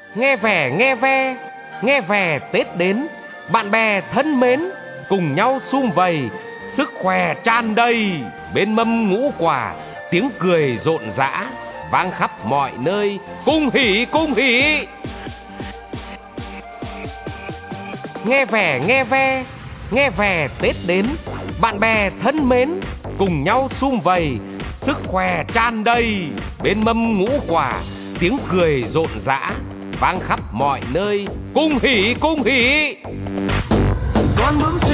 Nghe vẻ nghe ve, nghe vẻ Tết đến, bạn bè thân mến, cùng nhau sum vầy, sức khỏe tràn đầy, bên mâm ngũ quả, tiếng cười rộn rã, vang khắp mọi nơi, cung hỉ cung hỉ. Nghe vẻ nghe ve, nghe vẻ Tết đến, bạn bè thân mến, cùng nhau sum vầy, sức khỏe tràn đầy, bên mâm ngũ quả, tiếng cười rộn rã, vang khắp mọi nơi, cung hỉ cung hỉ. Con bướm